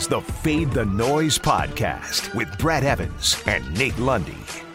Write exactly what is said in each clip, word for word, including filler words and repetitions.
the Fade the Noise podcast with Brad Evans and Nate Lundy.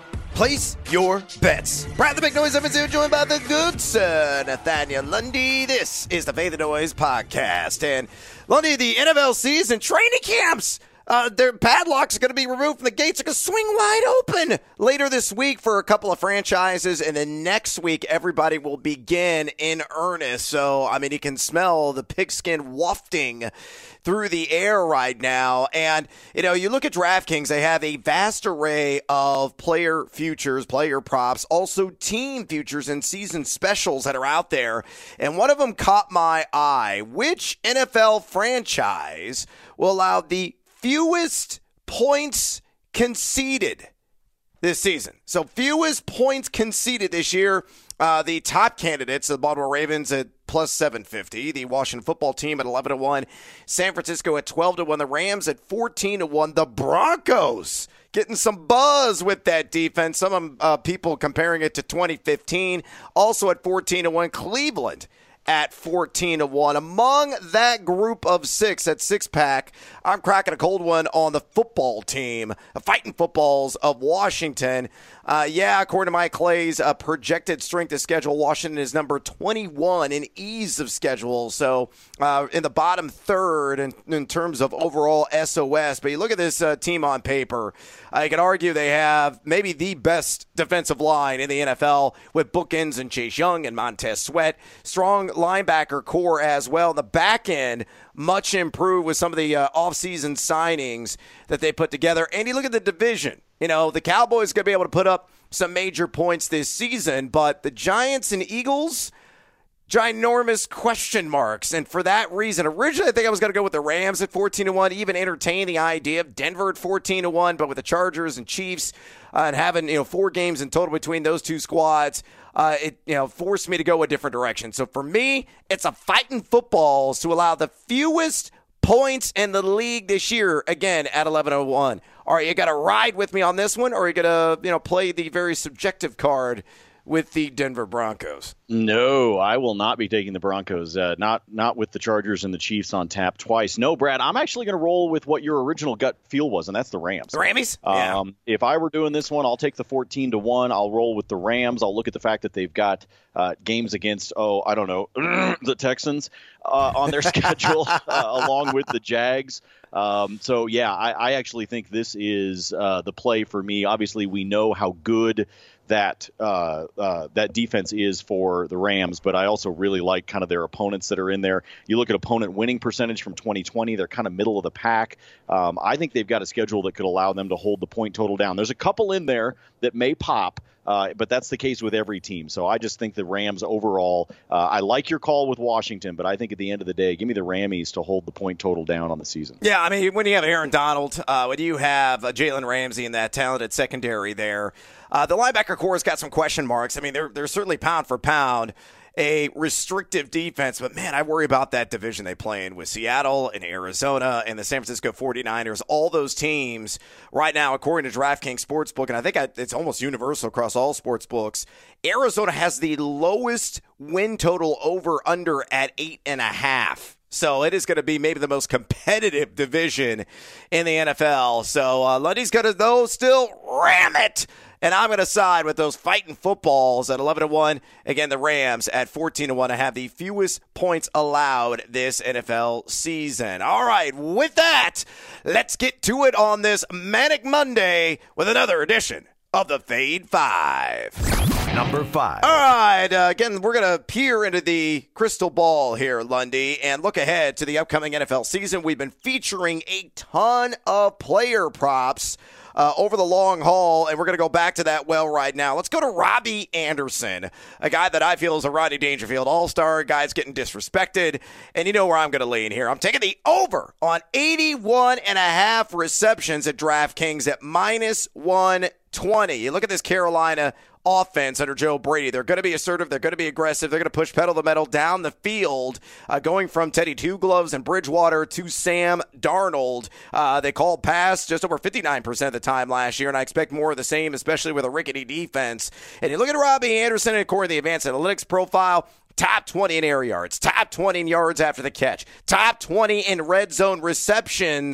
Place your bets. Brad the Big Noise Evans here, joined by the good sir, Nathaniel Lundy. This is the Fade the Noise podcast. And Lundy, the N F L season, training camps, uh, their padlocks are going to be removed from the gates. Are going to swing wide open later this week for a couple of franchises. And then next week, everybody will begin in earnest. So, I mean, you can smell the pigskin wafting through the air right now. And, you know, you look at DraftKings, they have a vast array of player futures, player props, also team futures and season specials that are out there. And one of them caught my eye. Which N F L franchise will allow the fewest points conceded this season? So fewest points conceded this year. Uh, the top candidates, the Baltimore Ravens at plus seven fifty, the Washington football team at eleven to one, San Francisco at twelve to one, the Rams at fourteen to one, the Broncos getting some buzz with that defense. Some uh, people comparing it to twenty fifteen, also at fourteen to one, Cleveland at fourteen to one. Among that group of six, that six-pack, I'm cracking a cold one on the football team, the Fighting Footballs of Washington. Uh, yeah, according to Mike Clay's uh, projected strength of schedule, Washington is number twenty-one in ease of schedule. So uh, in the bottom third in, in terms of overall S O S. But you look at this uh, team on paper, uh, you can argue they have maybe the best defensive line in the N F L with bookends and Chase Young and Montez Sweat. Strong linebacker core as well. The back end, much improved with some of the uh, offseason signings that they put together. And you look at the division. You know, the Cowboys going to be able to put up some major points this season, but the Giants and Eagles, ginormous question marks. And for that reason, originally I think I was going to go with the Rams at fourteen to one, even entertain the idea of Denver at fourteen to one, but with the Chargers and Chiefs uh, and having, you know, four games in total between those two squads, uh, it, you know, forced me to go a different direction. So for me, it's a fighting footballs to allow the fewest points in the league this year, again, at eleven oh one. All right, you got to ride with me on this one, or are you going to, you know, play the very subjective card with the Denver Broncos? No, I will not be taking the Broncos, uh, not not with the Chargers and the Chiefs on tap twice. No, Brad, I'm actually going to roll with what your original gut feel was, and that's the Rams. The Rammies? Um, yeah. If I were doing this one, I'll take the fourteen to one. I'll roll with the Rams. I'll look at the fact that they've got uh, games against, oh, I don't know, the Texans uh, on their schedule, uh, along with the Jags. Um, so, yeah, I, I actually think this is uh, the play for me. Obviously, we know how good that uh, uh, that defense is for the Rams, but I also really like kind of their opponents that are in there. You look at opponent winning percentage from twenty twenty, they're kind of middle of the pack. Um, I think they've got a schedule that could allow them to hold the point total down. There's a couple in there that may pop, uh, but that's the case with every team. So I just think the Rams overall, uh, I like your call with Washington, but I think at the end of the day, give me the Rammies to hold the point total down on the season. Yeah, I mean, when you have Aaron Donald, uh, when you have uh, Jalen Ramsey in that talented secondary there, Uh, the linebacker core has got some question marks. I mean, they're, they're certainly pound for pound a restrictive defense, but, man, I worry about that division they play in with Seattle and Arizona and the San Francisco forty-niners. All those teams right now, according to DraftKings Sportsbook, and I think it's almost universal across all sportsbooks, Arizona has the lowest win total over-under at eight and a half. So it is going to be maybe the most competitive division in the N F L. So uh, Lundy's going to, though, still ram it. And I'm going to side with those fighting footballs at eleven to one. Again, the Rams at fourteen to one to have the fewest points allowed this N F L season. All right, with that, let's get to it on this Manic Monday with another edition of the Fade Five. Number five. All right, uh, again, we're going to peer into the crystal ball here, Lundy, and look ahead to the upcoming N F L season. We've been featuring a ton of player props Uh, over the long haul, and we're going to go back to that well right now. Let's go to Robbie Anderson, a guy that I feel is a Rodney Dangerfield all-star. A guy's getting disrespected, and you know where I'm going to lean here. I'm taking the over on eighty-one and a half receptions at DraftKings at minus one twenty. You look at this Carolina offense under Joe Brady. They're going to be assertive. They're going to be aggressive. They're going to push pedal to the metal down the field, uh, going from Teddy Two Gloves and Bridgewater to Sam Darnold. Uh, they called pass just over fifty-nine percent of the time last year, and I expect more of the same, especially with a rickety defense. And you look at Robbie Anderson, according to the Advanced Analytics profile, top twenty in air yards, top twenty in yards after the catch, top twenty in red zone receptions.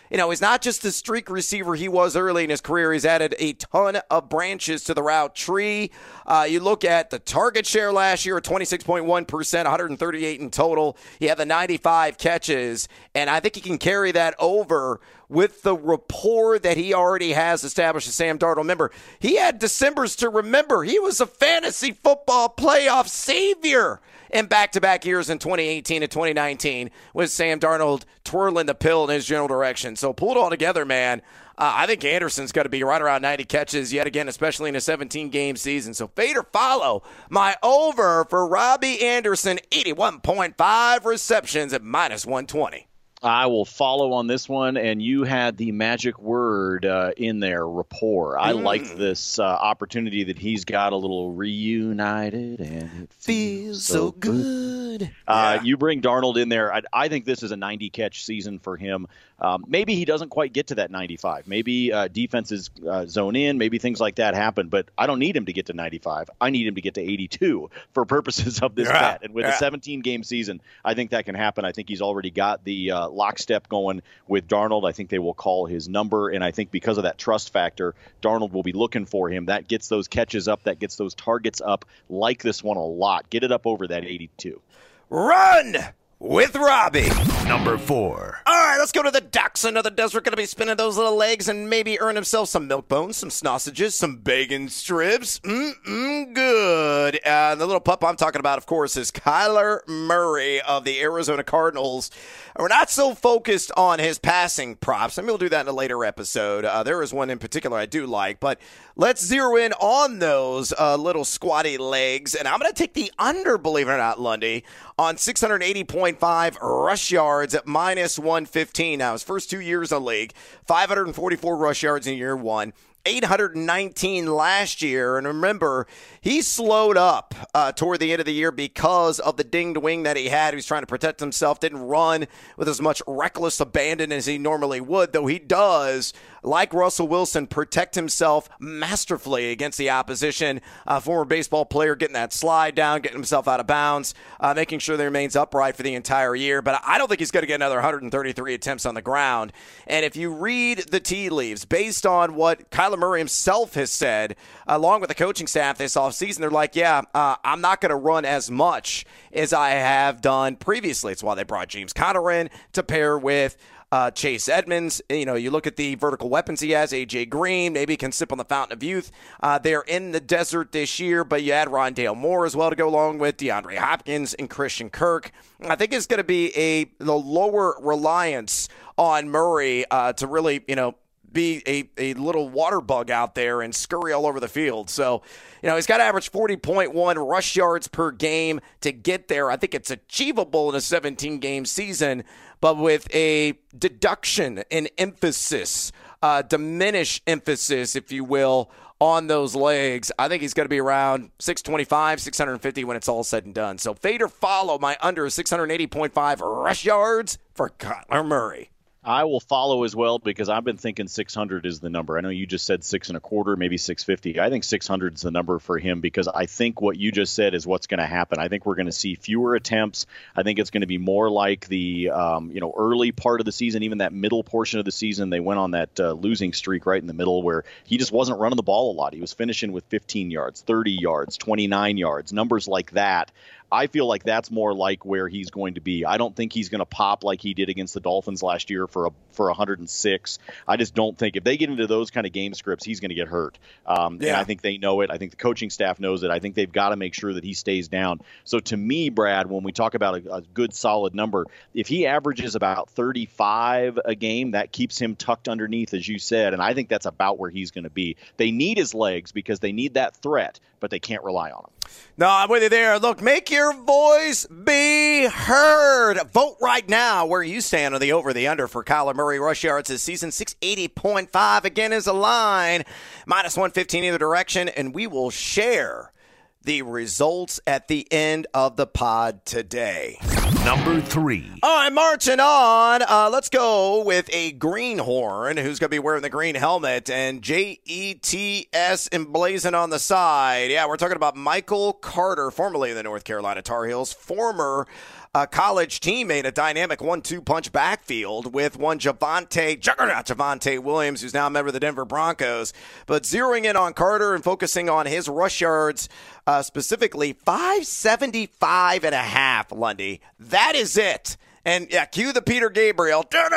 you know, he's not just the streak receiver he was early in his career. He's added a ton of branches to the route tree. Uh, you look at the target share last year at twenty-six point one percent, one hundred thirty-eight in total. He had the ninety-five catches, and I think he can carry that over with the rapport that he already has established with Sam Darnold. Remember, he had Decembers to remember. He was a fantasy football playoff savior in back-to-back years in twenty eighteen and twenty nineteen with Sam Darnold twirling the pill in his general direction. So pull it all together, man. Uh, I think Anderson's got to be right around ninety catches yet again, especially in a seventeen-game season. So fade or follow my over for Robbie Anderson, eighty-one point five receptions at minus one twenty. I will follow on this one, and you had the magic word uh, in there, rapport. I mm. like this uh, opportunity that he's got a little reunited, and it feels so good. good. Uh, yeah. You bring Darnold in there. I, I think this is a ninety-catch season for him. Um, maybe he doesn't quite get to that ninety-five. Maybe uh, defenses uh, zone in. Maybe things like that happen. But I don't need him to get to ninety-five. I need him to get to eighty-two for purposes of this yeah. bet. And with yeah. a seventeen-game season, I think that can happen. I think he's already got the uh, lockstep going with Darnold. I think they will call his number. And I think because of that trust factor, Darnold will be looking for him. That gets those catches up. That gets those targets up. Like this one a lot. Get it up over that eighty-two. Run with Robbie. Number four. All right, let's go to the Dachshund of the Desert. Going to be spinning those little legs and maybe earn himself some milk bones, some sausages, some bacon strips. Mm-mm, good. Uh, the little pup I'm talking about, of course, is Kyler Murray of the Arizona Cardinals. We're not so focused on his passing props. Maybe we'll do that in a later episode. Uh, there is one in particular I do like, but let's zero in on those uh, little squatty legs. And I'm going to take the under, believe it or not, Lundy, on six eighty point five rush yards at minus one fifteen. Now, his first two years in the league, five hundred forty-four rush yards in year one, eight hundred nineteen last year. And remember, he slowed up uh, toward the end of the year because of the dinged wing that he had. He was trying to protect himself, didn't run with as much reckless abandon as he normally would, though he does, like Russell Wilson, protect himself masterfully against the opposition. Uh, former baseball player getting that slide down, getting himself out of bounds, uh, making sure that he remains upright for the entire year. But I don't think he's going to get another one hundred thirty-three attempts on the ground. And if you read the tea leaves, based on what Kyler Murray himself has said, along with the coaching staff this offseason, they're like, yeah, uh, I'm not going to run as much as I have done previously. It's why they brought James Conner in to pair with Uh, Chase Edmonds. You know, you look at the vertical weapons he has, A J Green, maybe he can sip on the fountain of youth. Uh, they're in the desert this year, but you add Rondale Moore as well to go along with DeAndre Hopkins and Christian Kirk. I think it's going to be a the lower reliance on Murray uh, to really, you know, be a, a little water bug out there and scurry all over the field. So, you know, he's got to average forty point one rush yards per game to get there. I think it's achievable in a seventeen-game season, but with a deduction, an emphasis, uh, diminish emphasis, if you will, on those legs. I think he's going to be around six twenty-five, six fifty when it's all said and done. So fade or follow my under six eighty point five rush yards for Kyler Murray. I will follow as well because I've been thinking six hundred is the number. I know you just said six and a quarter, maybe six fifty. I think six hundred is the number for him because I think what you just said is what's going to happen. I think we're going to see fewer attempts. I think it's going to be more like the um, you know early part of the season, even that middle portion of the season. They went on that uh, losing streak right in the middle where he just wasn't running the ball a lot. He was finishing with fifteen yards, thirty yards, twenty-nine yards, numbers like that. I feel like that's more like where he's going to be. I don't think he's going to pop like he did against the Dolphins last year for a for one hundred six. I just don't think if they get into those kind of game scripts, he's going to get hurt. Um, yeah. And I think they know it. I think the coaching staff knows it. I think they've got to make sure that he stays down. So to me, Brad, when we talk about a, a good solid number, if he averages about thirty-five a game, that keeps him tucked underneath, as you said. And I think that's about where he's going to be. They need his legs because they need that threat, but they can't rely on him. No, I'm with you there. Look, make your voice be heard. Vote right now where you stand on the over, the under for Kyler Murray rush yards this season. six eighty point five again is a line. minus one fifteen either direction, and we will share the results at the end of the pod today. Number three. All right, marching on. Uh, let's go with a greenhorn who's going to be wearing the green helmet and J E T S emblazoned on the side. Yeah, we're talking about Michael Carter, formerly of the North Carolina Tar Heels, former uh, college teammate, a dynamic one two punch backfield with one Javonte, juggernaut Javonte Williams, who's now a member of the Denver Broncos. But zeroing in on Carter and focusing on his rush yards, uh, specifically five seventy-five and a half, Lundy. That is it. And, yeah, cue the Peter Gabriel. I'm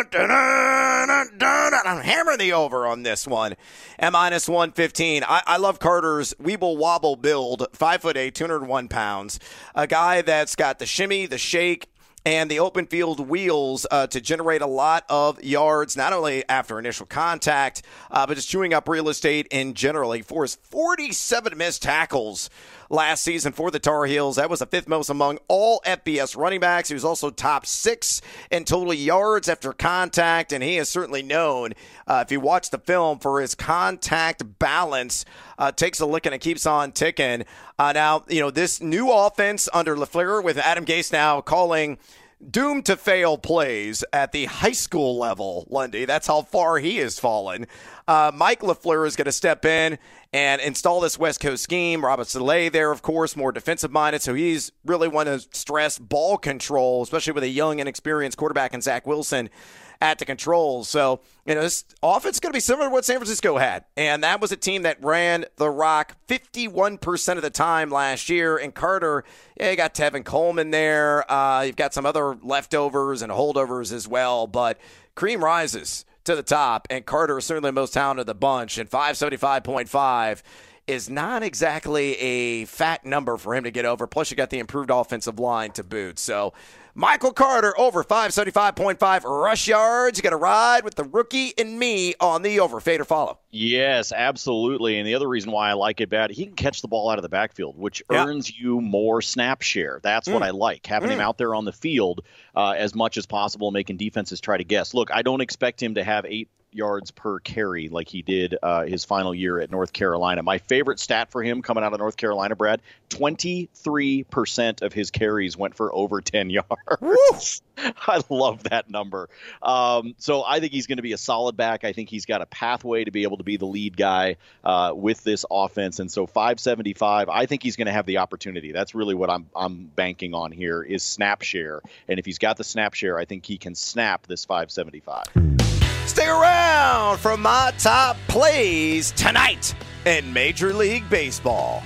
hammering the over on this one. At minus one fifteen. I, I love Carter's Weeble Wobble build, five foot eight, two hundred one pounds. A guy that's got the shimmy, the shake, and the open field wheels uh, to generate a lot of yards, not only after initial contact, uh, but just chewing up real estate in general. He forced forty-seven missed tackles last season for the Tar Heels. That was the fifth most among all F B S running backs. He was also top six in total yards after contact, and he is certainly known, uh, if you watch the film, for his contact balance. Uh, takes a lick and it keeps on ticking. Uh, now, you know, this new offense under LaFleur with Adam Gase now calling doomed to fail plays at the high school level, Lundy. That's how far he has fallen. Uh, Mike LaFleur is going to step in and install this West Coast scheme. Robert Saleh there, of course, more defensive-minded, so he's really want to stress ball control, especially with a young and experienced quarterback in Zach Wilson at the controls. So, you know, this offense is going to be similar to what San Francisco had. And that was a team that ran the rock fifty-one percent of the time last year. And Carter, yeah, you got Tevin Coleman there. Uh, you've got some other leftovers and holdovers as well. But cream rises to the top, and Carter is certainly the most talented of the bunch. And five seventy-five point five is not exactly a fat number for him to get over. Plus, you got the improved offensive line to boot. So, Michael Carter over five seventy-five point five rush yards. You got to ride with the rookie and me on the over. Fade or follow? Yes, absolutely. And the other reason why I like it bad, he can catch the ball out of the backfield, which yeah. earns you more snap share. That's mm. what I like, having mm. him out there on the field uh, as much as possible, making defenses try to guess. Look, I don't expect him to have eight yards per carry like he did uh, his final year at North Carolina. My favorite stat for him coming out of North Carolina, Brad, twenty-three percent of his carries went for over ten yards. I love that number. Um, so I think he's going to be a solid back. I think he's got a pathway to be able to be the lead guy uh, with this offense. And so five seventy-five, I think he's going to have the opportunity. That's really what I'm I'm banking on here is snap share. And if he's got the snap share, I think he can snap this five seventy-five. Stick around for my top plays tonight in Major League Baseball.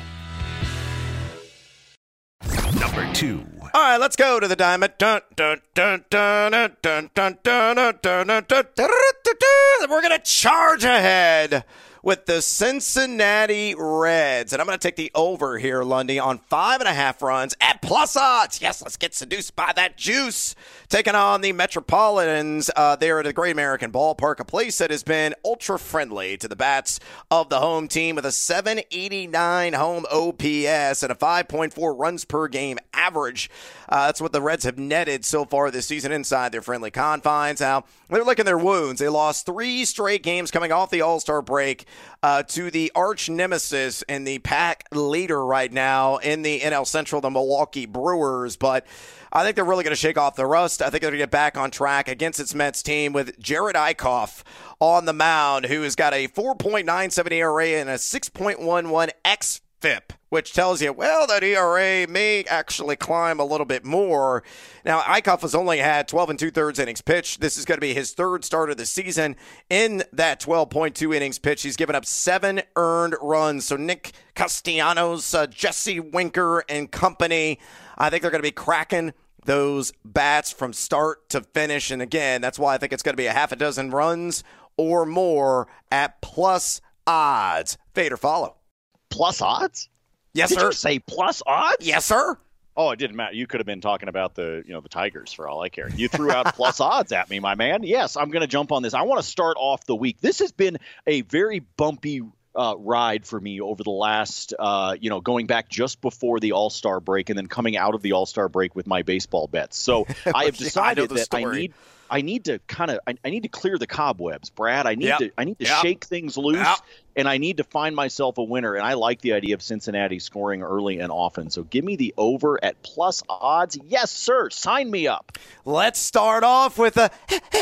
Number two. All right, let's go to the diamond. Dun, dun, dun, dun, dun, dun, dun, dun, dun, dun, dun, dun, dun. We're going to charge ahead with the Cincinnati Reds. And I'm going to take the over here, Lundy, on five and a half runs at plus odds. Yes, let's get seduced by that juice. Taking on the Metropolitans uh, there at the Great American Ballpark, a place that has been ultra-friendly to the bats of the home team with a seven eighty-nine home O P S and a five point four runs per game average. Uh, that's what the Reds have netted so far this season inside their friendly confines. Now, they're licking their wounds. They lost three straight games coming off the All-Star break uh, to the arch nemesis and the pack leader right now in the N L Central, the Milwaukee Brewers. But I think they're really going to shake off the rust. I think they're going to get back on track against its Mets team with Jared Eichhoff on the mound, who has got a four point nine seven E R A and a six point one one X F I P, which tells you, well, that E R A may actually climb a little bit more. Now, Eichhoff has only had twelve and two-thirds innings pitched. This is going to be his third start of the season in that twelve point two innings pitched. He's given up seven earned runs. So Nick Castellanos, uh, Jesse Winker, and company, I think they're going to be cracking those bats from start to finish. And again, that's why I think it's going to be a half a dozen runs or more at plus odds. Fade or follow? Plus odds? Yes, Did sir. you say plus odds? Yes, sir. Oh, it didn't matter. You could have been talking about the, you know, the Tigers for all I care. You threw out plus odds at me, my man. Yes, I'm going to jump on this. I want to start off the week. This has been a very bumpy Uh, ride for me over the last, uh, you know, going back just before the All-Star break and then coming out of the All-Star break with my baseball bets. So I have decided I that story. I need, I need to kind of, I, I need to clear the cobwebs, Brad. I need yep. to, I need to yep. shake things loose, yep. and I need to find myself a winner. And I like the idea of Cincinnati scoring early and often. So give me the over at plus odds. Yes, sir. Sign me up. Let's start off with a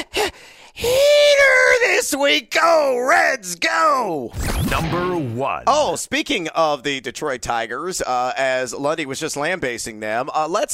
heater this week. Go, Reds, go! Number one. Oh, speaking of the Detroit Tigers, uh, as Lundy was just lambasting them, uh, let's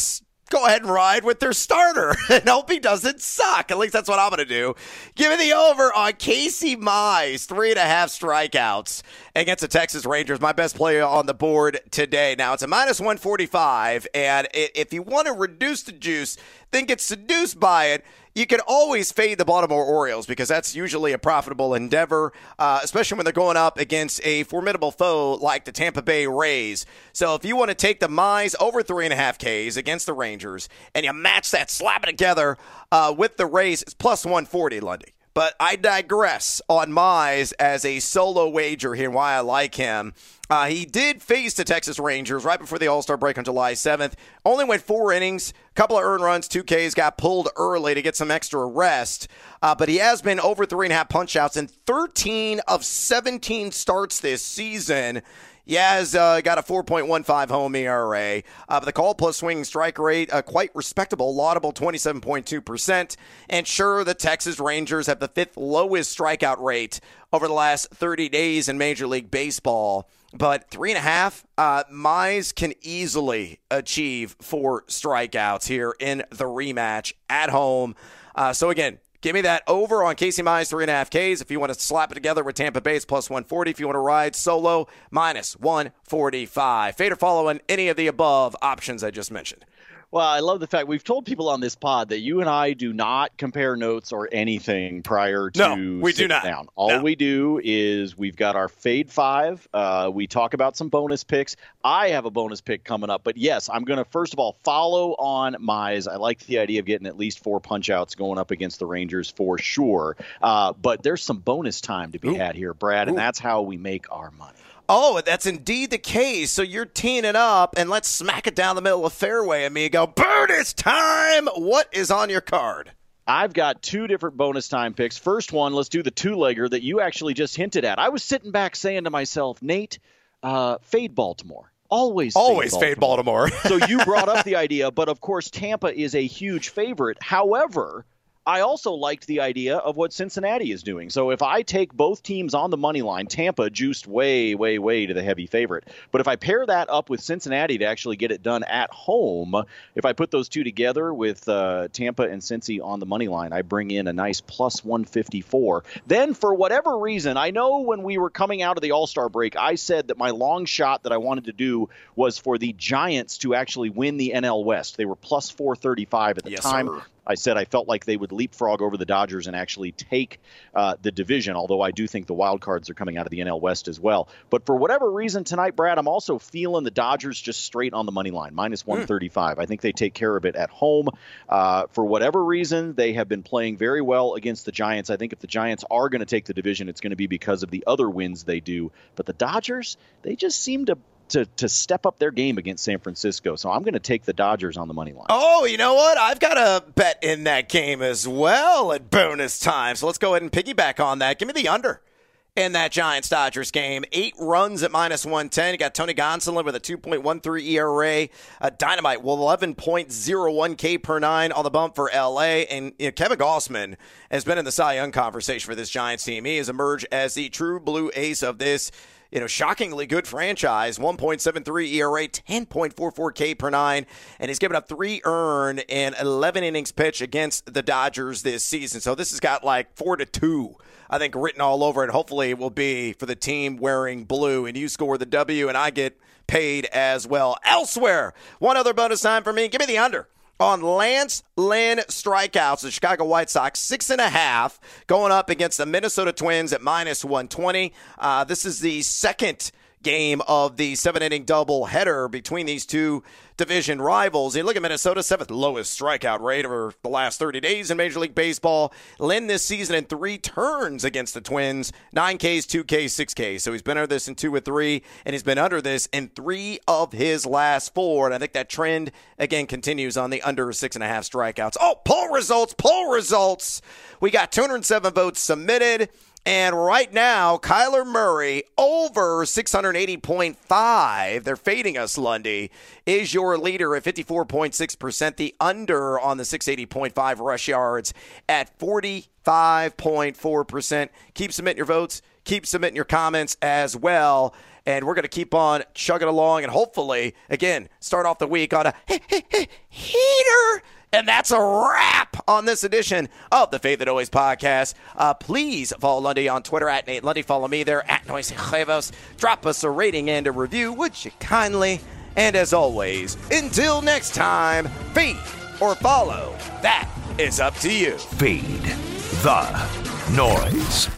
go ahead and ride with their starter and hope he doesn't suck. At least that's what I'm going to do. Give me the over on Casey Mize, three and a half strikeouts against the Texas Rangers. My best player on the board today. Now, it's a minus one forty-five, and if you want to reduce the juice, then get seduced by it, you can always fade the Baltimore Orioles because that's usually a profitable endeavor, uh, especially when they're going up against a formidable foe like the Tampa Bay Rays. So if you want to take the Mize over three and a half Ks against the Rangers and you match that, slap it together uh, with the Rays, it's plus one forty, Lundy. But I digress on Mize as a solo wager here and why I like him. Uh, he did face the Texas Rangers right before the All-Star break on July seventh. Only went four innings, couple of earned runs, two Ks, got pulled early to get some extra rest. Uh, but he has been over three and a half punch-outs in thirteen of seventeen starts this season. He has uh, got a four point one five home E R A. Uh, but the call plus swing strike rate, uh, quite respectable, laudable twenty-seven point two percent. And sure, the Texas Rangers have the fifth lowest strikeout rate over the last thirty days in Major League Baseball. But three and a half, uh, Mize can easily achieve four strikeouts here in the rematch at home. Uh, so again, give me that over on Casey Mize, three and a half Ks. If you want to slap it together with Tampa Bay, it's plus one forty. If you want to ride solo, minus one forty-five. Fade or follow on any of the above options I just mentioned. Well, I love the fact we've told people on this pod that you and I do not compare notes or anything prior to no, we do not. Down. All no. we do is we've got our Fade Five. Uh, we talk about some bonus picks. I have a bonus pick coming up. But, yes, I'm going to, first of all, follow on Mize. I like the idea of getting at least four punch-outs going up against the Rangers for sure. Uh, but there's some bonus time to be Ooh. had here, Brad, and Ooh. that's how we make our money. Oh, that's indeed the case. So you're teeing it up, and let's smack it down the middle of the fairway, amigo. Bonus time! What is on your card? I've got two different bonus time picks. First one, let's do the two-legger that you actually just hinted at. I was sitting back saying to myself, Nate, uh, fade Baltimore. Always, Always fade Baltimore. Fade Baltimore. So you brought up the idea, but of course Tampa is a huge favorite. However, I also liked the idea of what Cincinnati is doing. So if I take both teams on the money line, Tampa juiced way, way, way to the heavy favorite. But if I pair that up with Cincinnati to actually get it done at home, if I put those two together with uh, Tampa and Cincy on the money line, I bring in a nice plus one fifty-four. Then for whatever reason, I know when we were coming out of the All-Star break, I said that my long shot that I wanted to do was for the Giants to actually win the N L West. They were plus four thirty-five at the yes, time. Sir. I said I felt like they would leapfrog over the Dodgers and actually take uh, the division, although I do think the wild cards are coming out of the N L West as well. But for whatever reason tonight, Brad, I'm also feeling the Dodgers just straight on the money line, minus one thirty-five. Mm. I think they take care of it at home. Uh, for whatever reason, they have been playing very well against the Giants. I think if the Giants are going to take the division, it's going to be because of the other wins they do. But the Dodgers, they just seem to To, to step up their game against San Francisco. So I'm going to take the Dodgers on the money line. Oh, you know what? I've got a bet in that game as well at bonus time. So let's go ahead and piggyback on that. Give me the under in that Giants-Dodgers game. Eight runs at minus one ten. You got Tony Gonsolin with a two point one three E R A. Uh, Dynamite with eleven point oh one K per nine on the bump for L A. And you know, Kevin Gausman has been in the Cy Young conversation for this Giants team. He has emerged as the true blue ace of this You know, shockingly good franchise, one point seven three E R A, ten point four four K per nine, and he's given up three earned and eleven innings pitched against the Dodgers this season. So this has got like four to two, I think, written all over it. Hopefully it will be for the team wearing blue, and you score the W, and I get paid as well. Elsewhere, one other bonus time for me. Give me the under on Lance Lynn strikeouts, the Chicago White Sox, six and a half, going up against the Minnesota Twins at minus one twenty. Uh, this is the second game of the seven-inning doubleheader between these two division rivals. You look at Minnesota, seventh lowest strikeout rate over the last thirty days in Major League Baseball. Lynn this season in three turns against the Twins, nine Ks, two Ks, six Ks. So he's been under this in two or three, and he's been under this in three of his last four. And I think that trend, again, continues on the under six and a half strikeouts. Oh, poll results, poll results. We got two hundred seven votes submitted. And right now, Kyler Murray over six eighty point five. They're fading us, Lundy. Is your leader at fifty-four point six percent. The under on the six eighty point five rush yards at forty-five point four percent. Keep submitting your votes. Keep submitting your comments as well. and we're going to keep on chugging along and hopefully, again, start off the week on a heater. And that's a wrap on this edition of the Faith and Noise podcast. Uh, please follow Lundy on Twitter at Nate Lundy. Follow me there at Noise Huevos. Drop us a rating and a review, would you kindly? And as always, until next time, feed or follow. That is up to you. Feed the Noise.